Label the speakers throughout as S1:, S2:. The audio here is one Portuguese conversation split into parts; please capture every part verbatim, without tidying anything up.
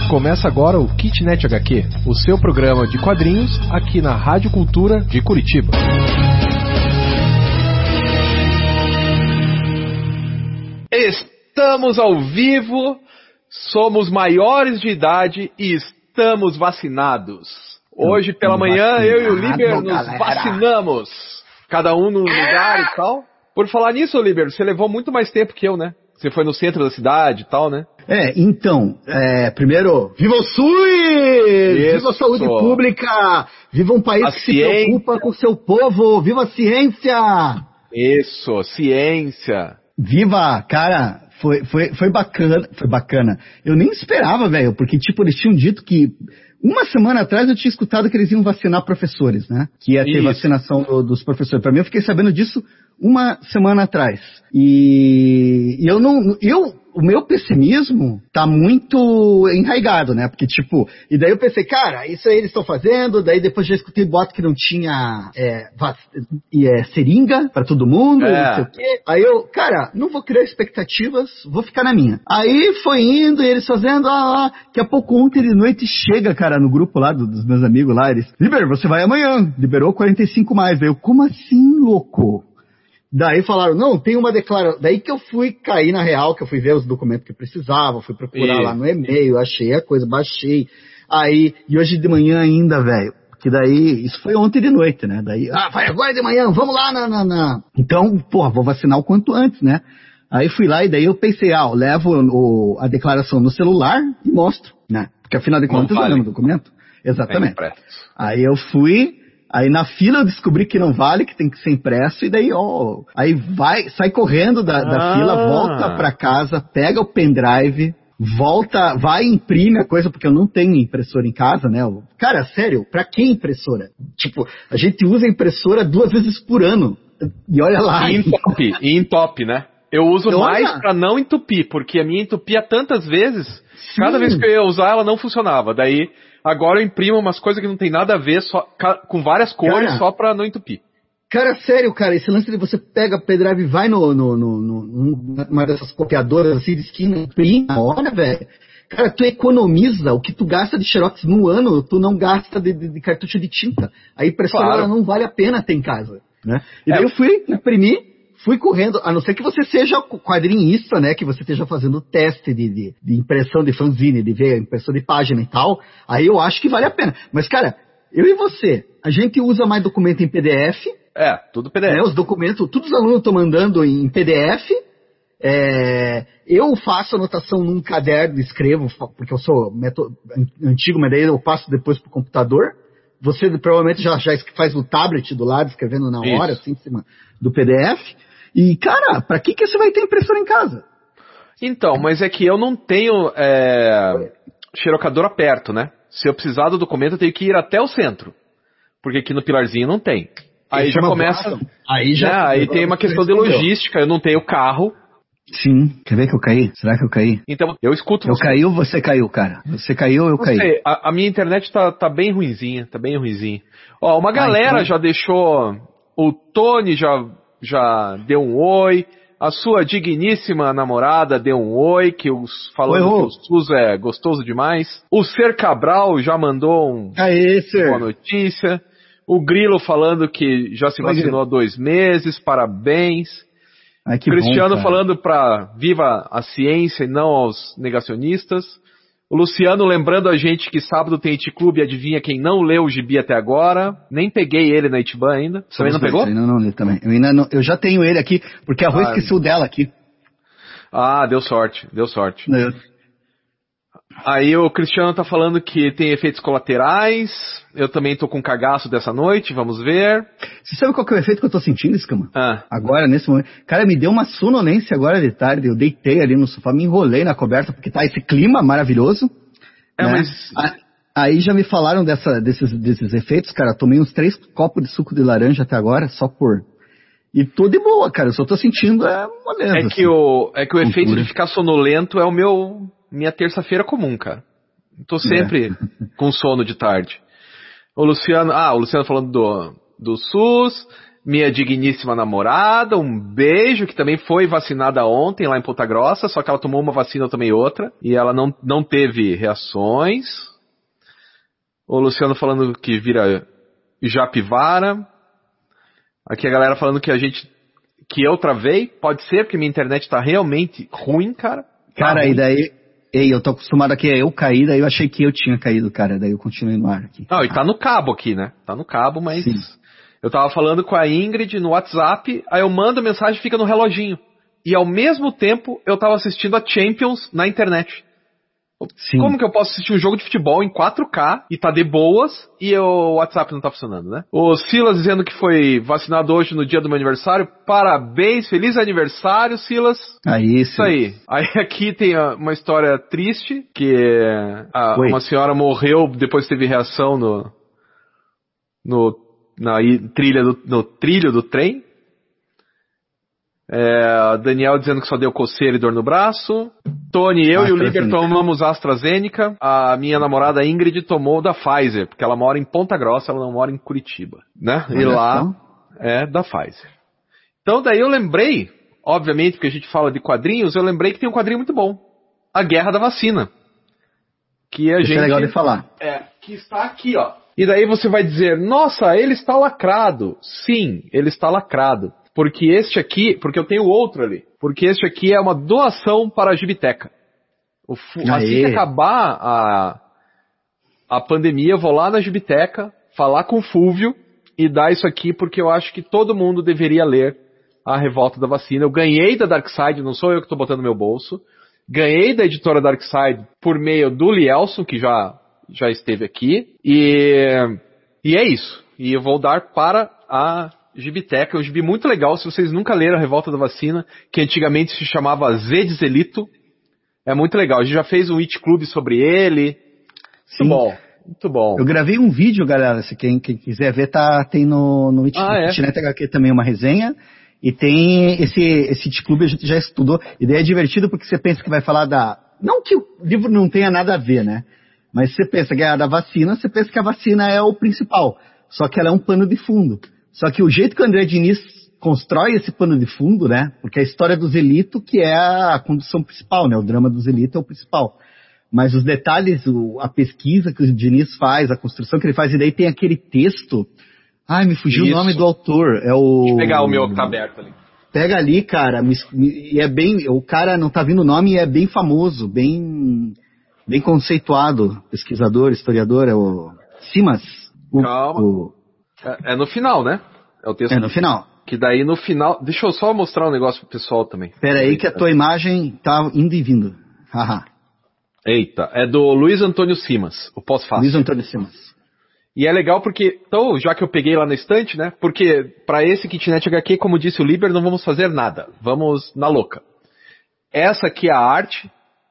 S1: Começa agora o Kitnet agá quê, o seu programa de quadrinhos aqui na Rádio Cultura de Curitiba.
S2: Estamos ao vivo, somos maiores de idade e estamos vacinados. Hoje pela manhã eu e o Liber nos galera. vacinamos, cada um num lugar e tal. Por falar nisso, Liber, você levou muito mais tempo que eu, né? Você foi no centro da cidade e tal, né?
S3: É, então, é, primeiro, viva o SUS! Isso. Viva a saúde pública! Viva um país a que ciência. se preocupa com o seu povo! Viva a ciência!
S2: Isso, ciência!
S3: Viva, cara, foi, foi, foi bacana, foi bacana. Eu nem esperava, velho, porque, tipo, eles tinham dito que uma semana atrás eu tinha escutado que eles iam vacinar professores, né? Que ia ter Isso. vacinação do, dos professores. Pra mim, eu fiquei sabendo disso uma semana atrás. E, e eu não, eu, o meu pessimismo tá muito enraigado, né? Porque, tipo, e daí eu pensei, cara, isso aí eles estão fazendo, daí depois já escutei boato que não tinha é, vac, é, seringa pra todo mundo, é. não sei o quê. Aí eu, cara, não vou criar expectativas, vou ficar na minha. Aí foi indo, e eles fazendo, ah, ah, daqui a pouco ontem de noite chega, cara, no grupo lá do, dos meus amigos lá, eles, Liber, você vai amanhã, liberou quarenta e cinco mais. Daí eu, como assim, louco? Daí falaram, não, tem uma declaração. Daí que eu fui cair na real, que eu fui ver os documentos que eu precisava, fui procurar e... lá no e-mail, achei a coisa, baixei. Aí, e hoje de manhã ainda, velho, que daí, isso foi ontem de noite, né? Daí, ah, vai agora de manhã, vamos lá na, na, na. Então, porra, vou vacinar o quanto antes, né? Aí fui lá e daí eu pensei, ah, eu levo o, a declaração no celular e mostro, né? Porque afinal de contas vale. eu lembro o documento. Exatamente. Aí eu fui... Aí na fila eu descobri que não vale, que tem que ser impresso, e daí, ó, aí vai, sai correndo da, da ah. fila, volta pra casa, pega o pendrive, volta, vai e imprime a coisa, porque eu não tenho impressora em casa, né? Cara, sério, pra que impressora? Tipo, a gente usa a impressora duas vezes por ano, e olha lá.
S2: E entope, e entope, né? Eu uso eu mais olha. pra não entupir, porque a minha entupia tantas vezes, Sim. cada vez que eu ia usar ela não funcionava, daí... Agora eu imprimo umas coisas que não tem nada a ver, só, com várias cores, cara, só pra não entupir.
S3: Cara, sério, cara, esse lance de você pega o pendrive e vai no, no, no, no, numa dessas copiadoras assim de esquina, imprime na hora, velho. Cara, tu economiza o que tu gasta de xerox no ano, tu não gasta de, de, de cartucho de tinta. A impressora claro. não vale a pena ter em casa, né? E daí é. eu fui imprimir. Fui correndo, a não ser que você seja quadrinista, né, que você esteja fazendo teste de, de, de impressão de fanzine, de ver impressão de página e tal, aí eu acho que vale a pena. Mas, cara, eu e você, a gente usa mais documento em P D F.
S2: É, tudo P D F.
S3: Né, os documentos, todos os alunos estão mandando em P D F. É, eu faço anotação num caderno, escrevo, porque eu sou meto, antigo, mas daí eu passo depois pro computador. Você provavelmente já, já faz o tablet do lado, escrevendo na hora, Isso. assim, em cima do P D F. E, cara, pra que, que você vai ter impressora em casa?
S2: Então, mas é que eu não tenho é, xerocadora perto, né? Se eu precisar do documento, eu tenho que ir até o centro. Porque aqui no Pilarzinho não tem. Aí já começa... Aí já... Né, aí tem uma questão de logística, eu não tenho carro.
S3: Sim. Quer ver que eu caí? Será que eu caí?
S2: Então, eu escuto
S3: Eu
S2: você.
S3: caí ou você caiu, cara? Você caiu ou eu
S2: não
S3: caí?
S2: Sei, a, a minha internet tá, tá bem ruinzinha, tá bem ruinzinha. Ó, uma galera ah, então... já deixou... O Tony já... já deu um oi, a sua digníssima namorada deu um oi, que os, falando oi, que o SUS é gostoso demais. O Ser Cabral já mandou um,
S3: Aê,
S2: uma notícia. O Grilo falando que já se oi, vacinou há dois meses, parabéns.
S3: Ai, que
S2: Cristiano
S3: bom,
S2: falando pra viva a ciência e não aos negacionistas. O Luciano lembrando a gente que sábado tem It-Clube e adivinha quem não leu o gibi até agora. Nem peguei ele na Itiban ainda. Você também não pegou?
S3: Eu não li também. Eu, ainda não, eu já tenho ele aqui, porque a Rô ah, esqueceu dela aqui.
S2: Ah, deu sorte, deu sorte.
S3: Eu...
S2: Aí o Cristiano tá falando que tem efeitos colaterais. Eu também tô com cagaço dessa noite, vamos ver.
S3: Você sabe qual que é o efeito que eu tô sentindo, Escama?
S2: Ah.
S3: Agora, nesse momento. Cara, me deu uma sonolência agora de tarde. Eu deitei ali no sofá, me enrolei na coberta, porque tá esse clima maravilhoso.
S2: É,
S3: né?
S2: mas...
S3: Aí já me falaram dessa, desses, desses efeitos, cara. Tomei uns três copos de suco de laranja até agora, só por... E tô de boa, cara. Eu só tô sentindo é moleza.
S2: É que
S3: assim,
S2: o, é que o efeito
S3: cultura.
S2: de ficar sonolento é o meu... Minha terça-feira comum, cara. Tô sempre é. com sono de tarde. O Luciano... Ah, o Luciano falando do, do SUS. minha digníssima namorada, um beijo, que também foi vacinada ontem lá em Ponta Grossa, só que ela tomou uma vacina, eu tomei outra, e ela não, não teve reações. O Luciano falando que vira Japivara. Aqui a galera falando que a gente, que eu travei, pode ser, porque minha internet tá realmente ruim, cara. Tá
S3: cara,
S2: ruim.
S3: E daí, ei, eu tô acostumado aqui, eu caí, daí eu achei que eu tinha caído, cara, daí eu continuei no ar aqui.
S2: Não, e tá no cabo aqui, né? Tá no cabo, mas...
S3: Sim.
S2: Eu tava falando com a Ingrid no WhatsApp, aí eu mando mensagem e fica no reloginho. E ao mesmo tempo, eu tava assistindo a Champions na internet.
S3: Sim.
S2: Como que eu posso assistir um jogo de futebol em quatro K e tá de boas e o WhatsApp não tá funcionando, né? O Silas dizendo que foi vacinado hoje no dia do meu aniversário. Parabéns, feliz aniversário, Silas.
S3: Aí,
S2: Isso aí. Aí aqui tem uma história triste, que a, uma senhora morreu depois que teve reação no, no, na trilha do, no trilho do trem. É, Daniel dizendo que só deu coceira e dor no braço. Tony, eu e o Liber tomamos AstraZeneca. A minha namorada Ingrid tomou da Pfizer, porque ela mora em Ponta Grossa, ela não mora em Curitiba, né? E lá é da Pfizer. Então daí eu lembrei, obviamente, porque a gente fala de quadrinhos, eu lembrei que tem um quadrinho muito bom, A Guerra da Vacina, que a
S3: Isso
S2: gente
S3: é legal de falar.
S2: É, que está aqui, ó. E daí você vai dizer, nossa, ele está lacrado. Sim, ele está lacrado. Porque este aqui, porque eu tenho outro ali, porque este aqui é uma doação para a Gibiteca. O, assim que acabar a, a pandemia, eu vou lá na Gibiteca, falar com o Fúvio e dar isso aqui, porque eu acho que todo mundo deveria ler A Revolta da Vacina. Eu ganhei da Darkside, não sou eu que estou botando no meu bolso, ganhei da editora Darkside por meio do Lielson, que já, já esteve aqui, e, e é isso. E eu vou dar para a Gibiteca, é um gibi muito legal. Se vocês nunca leram A Revolta da Vacina, que antigamente se chamava Z de Zelito, é muito legal. A gente já fez um It Club sobre ele.
S3: Sim.
S2: Muito bom, muito bom.
S3: Eu gravei um vídeo, galera, se quem, quem quiser ver, tá, tem no, no It,
S2: ah, é?
S3: Itnet H Q também uma resenha, e tem esse, esse It Club a gente já estudou, e daí é divertido porque você pensa que vai falar da... Não que o livro não tenha nada a ver, né? Mas você pensa que é da vacina, você pensa que a vacina é o principal, só que ela é um pano de fundo. Só que o jeito que o André Diniz constrói esse pano de fundo, né? Porque a história do Zelito, que é a condução principal, né? O drama do Zelito é o principal. Mas os detalhes, o, a pesquisa que o Diniz faz, a construção que ele faz, e daí tem aquele texto... Ai, me fugiu Isso. o nome do autor. É o...
S2: Deixa eu pegar o meu que tá aberto ali.
S3: Pega ali, cara. E é bem... O cara não tá vindo o nome e é bem famoso, bem, bem conceituado. Pesquisador, historiador, é o... Simas. O,
S2: Calma. O, É, é no final, né? É o texto.
S3: É no final.
S2: Que daí no final... Deixa eu só mostrar um negócio pro pessoal também.
S3: Pera aí que a tua imagem tá indo e vindo. Haha.
S2: Eita, é do Luiz Antônio Simas, o pós-fácil.
S3: Luiz Antônio Simas.
S2: E é legal porque... Então, já que eu peguei lá na estante, né? Porque pra esse Kitnet H Q, como disse o Liber, não vamos fazer nada. Vamos na louca. Essa aqui é a arte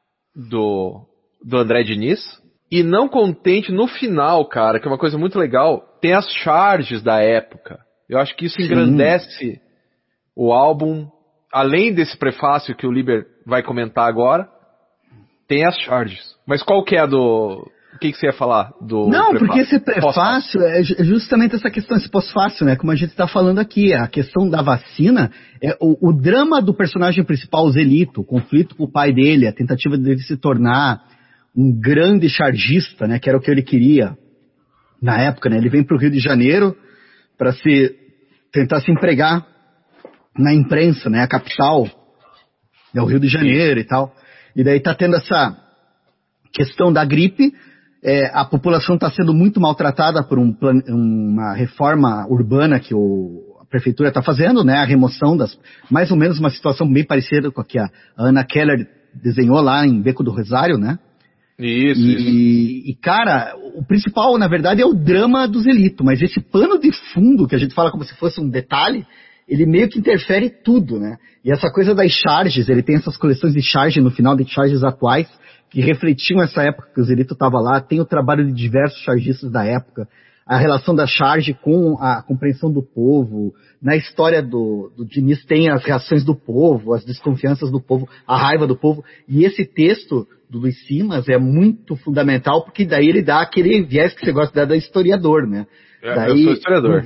S2: do, do André Diniz. E não contente, no final, cara, que é uma coisa muito legal, tem as charges da época. Eu acho que isso engrandece Sim. o álbum. Além desse prefácio que o Liber vai comentar agora, tem as charges. Mas qual que é a do... O que, que você ia falar do
S3: Não,
S2: prefácio?
S3: Porque esse prefácio é justamente essa questão, esse pós-fácio, né? Como a gente está falando aqui, a questão da vacina, é o, o drama do personagem principal, o Zelito, o conflito com o pai dele, a tentativa dele se tornar um grande chargista, né, que era o que ele queria na época, né, ele vem para o Rio de Janeiro para se tentar se empregar na imprensa, né, a capital é o Rio de Janeiro e tal, e daí tá tendo essa questão da gripe, é, a população está sendo muito maltratada por um plan, uma reforma urbana que o, a prefeitura está fazendo, né, a remoção das, mais ou menos uma situação bem parecida com a que a Ana Keller desenhou lá em Beco do Rosário, né.
S2: Isso,
S3: e,
S2: isso.
S3: E, cara, o principal, na verdade, é o drama do Zelito, mas esse pano de fundo, que a gente fala como se fosse um detalhe, ele meio que interfere tudo, né? E essa coisa das charges, ele tem essas coleções de charge no final, de charges atuais, que refletiam essa época que o Zelito estava lá, tem o trabalho de diversos chargistas da época, a relação da charge com a compreensão do povo, na história do, do Diniz tem as reações do povo, as desconfianças do povo, a raiva do povo, e esse texto do Luiz Simas é muito fundamental, porque daí ele dá aquele viés que você gosta de dar da historiador, né?
S2: É,
S3: daí,
S2: eu sou historiador.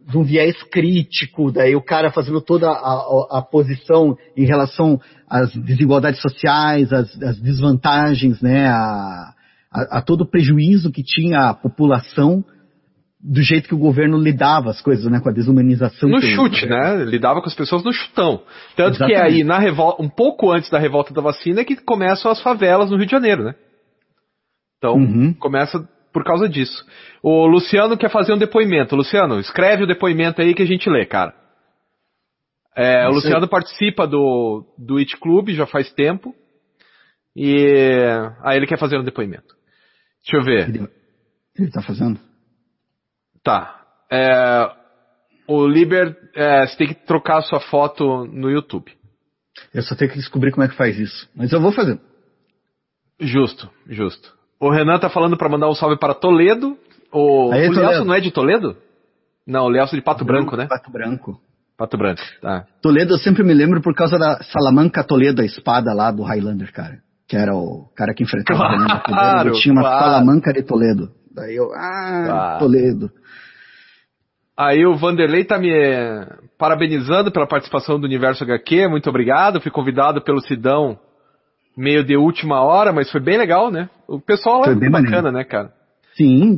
S3: de um viés crítico, daí o cara fazendo toda a, a, a posição em relação às desigualdades sociais, às, às desvantagens, né, a, a, a todo o prejuízo que tinha a população do jeito que o governo lidava as coisas, né, com a desumanização.
S2: No chute, né, lidava com as pessoas no chutão. Tanto Exatamente. Que aí, na revolta, um pouco antes da revolta da vacina, é que começam as favelas no Rio de Janeiro, né? Então, uhum. começa por causa disso. O Luciano quer fazer um depoimento. Luciano, escreve o depoimento aí que a gente lê, cara. É, o Luciano participa do, do It Club já faz tempo. E aí ele quer fazer um depoimento. Deixa eu ver.
S3: Ele, ele tá fazendo?
S2: Tá. É, o Liber, é, você tem que trocar a sua foto no YouTube.
S3: Eu só tenho que descobrir como é que faz isso. Mas eu vou fazer.
S2: Justo, justo. O Renan tá falando pra mandar um salve para Toledo. O,
S3: Aí,
S2: o Léo não é de Toledo? Não, o Léo é de Pato Branco, Branco, né?
S3: Pato Branco.
S2: Pato Branco, tá.
S3: Toledo eu sempre me lembro por causa da Salamanca Toledo, a espada lá do Highlander, cara. Que era o cara que enfrentava claro, o Renan Toledo. Ele tinha uma claro. Salamanca de Toledo. Daí eu, ah, claro. Toledo.
S2: Aí o Vanderlei tá me parabenizando pela participação do Universo H Q, muito obrigado. Fui convidado pelo Sidão meio de última hora, mas foi bem legal, né? O pessoal lá é bem bacana, maneiro. Né, cara?
S3: Sim.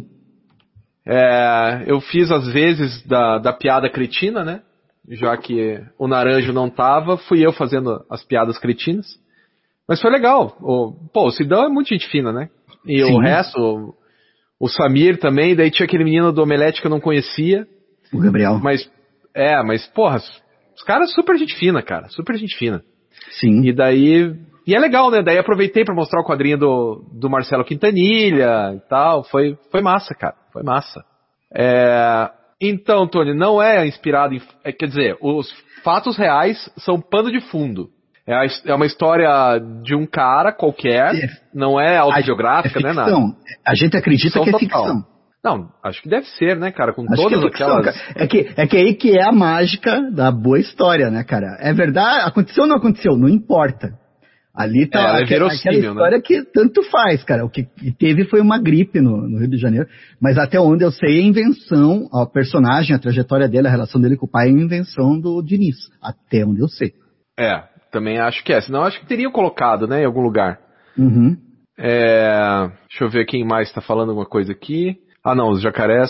S2: É, eu fiz às vezes da, da piada cretina, né? Já que o Naranjo não tava, fui eu fazendo as piadas cretinas. Mas foi legal. O, pô, o Sidão é muito gente fina, né? E Sim. o resto, o, o Samir também, daí tinha aquele menino do Omelete que eu não conhecia.
S3: O Gabriel.
S2: Mas, é, mas, porra, os caras super gente fina, cara. Super gente fina.
S3: Sim.
S2: E daí... E é legal, né? Daí aproveitei pra mostrar o quadrinho do, do Marcelo Quintanilha e tal. Foi, foi massa, cara. Foi massa. É... Então, Tony, não é inspirado em... É, quer dizer, os fatos reais são pano de fundo. É, a, é uma história de um cara qualquer. É, não é autobiográfica,
S3: é
S2: né? Nada.
S3: A gente acredita que é
S2: total.
S3: ficção.
S2: Não, acho que deve ser, né, cara? Com
S3: acho
S2: todas
S3: que é ficção,
S2: aquelas...
S3: Cara. É que, é que aí que é a mágica da boa história, né, cara? É verdade, aconteceu ou não aconteceu? Não importa. Ali tá
S2: é,
S3: aquela, aquela história, né? Que tanto faz, cara. O que teve foi uma gripe no, no Rio de Janeiro, mas até onde eu sei, a invenção, a personagem, a trajetória dele, a relação dele com o pai é a invenção do Diniz, até onde eu sei.
S2: É, também acho que é. Senão acho que teriam colocado, né, em algum lugar.
S3: Uhum.
S2: É, deixa eu ver quem mais tá falando alguma coisa aqui. Ah, não, os jacarés.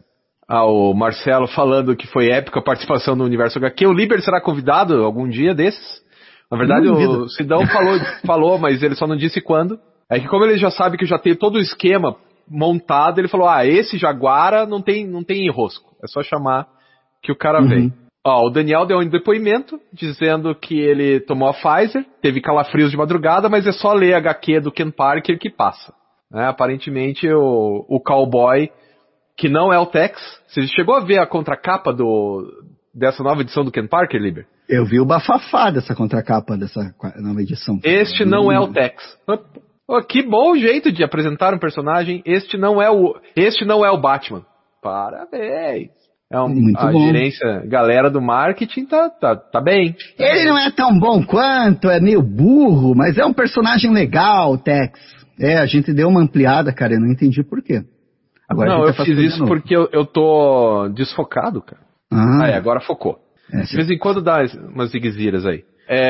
S2: Ah, o Marcelo falando que foi épica a participação no Universo H Q. O Liber será convidado algum dia desses? Na verdade, o Sidão falou, falou, mas ele só não disse quando. É que como ele já sabe que eu já tenho todo o esquema montado, ele falou, ah, esse Jaguara não tem, não tem enrosco. É só chamar que o cara uhum. vem. Ó, o Daniel deu um depoimento dizendo que ele tomou a Pfizer, teve calafrios de madrugada, mas é só ler a H Q do Ken Parker que passa. É, aparentemente o, o cowboy, que não é o Tex, você chegou a ver a contracapa do, dessa nova edição do Ken Parker, Liber?
S3: Eu vi o bafafá dessa contracapa dessa nova edição.
S2: Este não é o Tex. Oh, que bom jeito de apresentar um personagem. Este não é o, este não é o Batman. Parabéns. É um, Muito a bom. Gerência, galera do marketing tá, tá, tá bem.
S3: Ele não é tão bom quanto, é meio burro, mas é um personagem legal, Tex. É, a gente deu uma ampliada, cara, eu não entendi por quê.
S2: Agora não, eu fiz isso porque eu, eu tô desfocado, cara. Ah, é, agora focou. É, de vez em quando dá umas zigueziras aí.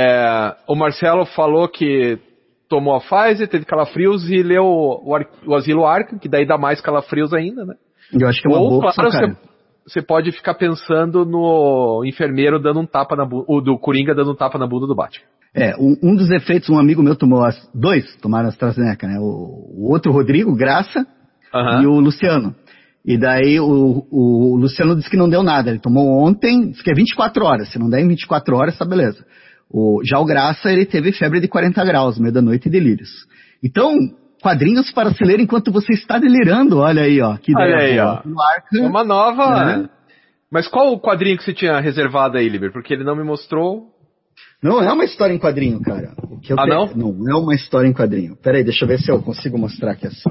S2: É, o Marcelo falou que tomou a Pfizer, teve calafrios e leu o, o, o Asilo Arkham, que daí dá mais calafrios ainda, né?
S3: Eu acho que é uma
S2: Ou,
S3: boa
S2: claro, você, você pode ficar pensando no enfermeiro dando um tapa na bunda, o do Coringa dando um tapa na bunda do Batman.
S3: É, um, um dos efeitos, um amigo meu tomou as, dois tomaram AstraZeneca, né? O, o outro, Rodrigo Graça, uh-huh. e o Luciano. E daí o, o Luciano disse que não deu nada, ele tomou ontem, disse que é vinte e quatro horas, se não der em vinte e quatro horas, tá beleza. O, já o Graça, ele teve febre de quarenta graus, meio da noite e delírios. Então, quadrinhos para se ler enquanto você está delirando, olha aí, ó. Que
S2: olha aí,
S3: ó.
S2: Arca, uma nova... Né? Mas qual o quadrinho que você tinha reservado aí, Liber? Porque ele não me mostrou...
S3: Não é uma história em quadrinho, cara. O que eu
S2: ah,
S3: te...
S2: não?
S3: Não, é uma história em quadrinho. Peraí, deixa eu ver se eu consigo mostrar aqui assim.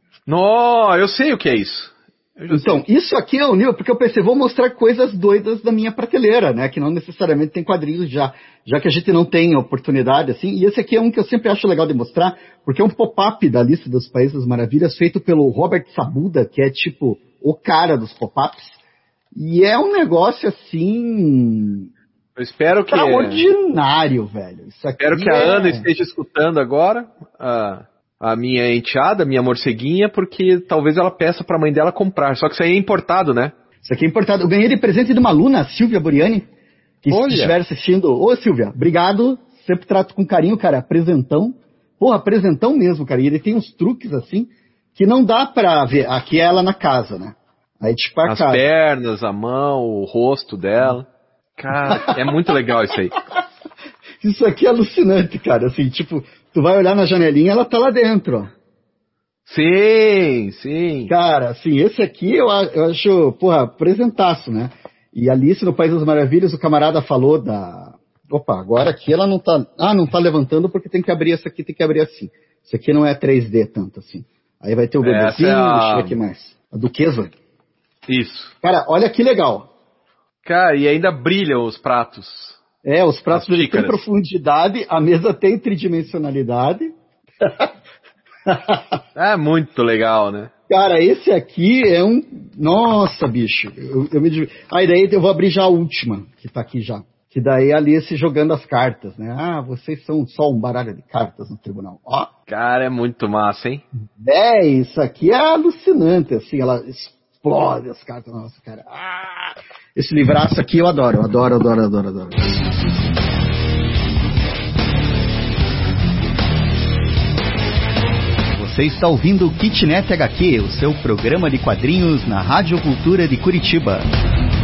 S2: Não, eu sei o que é isso.
S3: Então, isso aqui é o nível, porque eu pensei, vou mostrar coisas doidas da minha prateleira, né, que não necessariamente tem quadrinhos já, já que a gente não tem oportunidade, assim, e esse aqui é um que eu sempre acho legal de mostrar, porque é um pop-up da lista dos Países das Maravilhas, feito pelo Robert Sabuda, que é tipo o cara dos pop-ups, E é um negócio assim...
S2: Eu espero que...
S3: extraordinário, velho. Isso aqui
S2: espero que a
S3: é...
S2: Ana esteja escutando agora, a, a minha enteada, a minha morceguinha, porque talvez ela peça pra mãe dela comprar. Só que isso aí é importado, né?
S3: Isso aqui é importado. Eu ganhei de presente de uma aluna, a Silvia Boriani, que se estiver assistindo. Ô, Silvia, obrigado. Sempre trato com carinho, cara. Presentão. Porra, presentão mesmo, cara. E ele tem uns truques assim que não dá pra ver. Aqui é ela na casa, né? Aí tipo a
S2: As
S3: casa.
S2: pernas, a mão, o rosto dela. Cara, é muito legal isso aí.
S3: Isso aqui é alucinante, cara. Assim, tipo, tu vai olhar na janelinha, ela tá lá dentro, ó.
S2: Sim, sim.
S3: Cara, assim, esse aqui eu, eu acho, porra, presentaço, né? E Alice no País das Maravilhas, o camarada falou da... Opa, agora aqui ela não tá... Ah, não tá levantando porque tem que abrir essa aqui, tem que abrir assim. Isso aqui não é três D tanto assim. Aí vai ter o bebezinho, é a... deixa eu ver aqui mais. A duquesa.
S2: Isso.
S3: Cara, olha que legal.
S2: Cara, e ainda brilham os pratos.
S3: É, os pratos têm profundidade, a mesa tem tridimensionalidade.
S2: É muito legal, né?
S3: Cara, esse aqui é um... Nossa, bicho. Eu, eu me... Aí daí eu vou abrir já a última, que tá aqui já. Que daí a Alice jogando as cartas, né? Ah, vocês são só um baralho de cartas no tribunal. Ó.
S2: Cara, é muito massa, hein?
S3: É, isso aqui é alucinante, assim. Ela explode as cartas. Nossa, cara. Ah, esse livraço aqui eu adoro, eu adoro, adoro, adoro, adoro. Você está ouvindo o Kitnet H Q, o seu programa de quadrinhos na Rádio Cultura de Curitiba.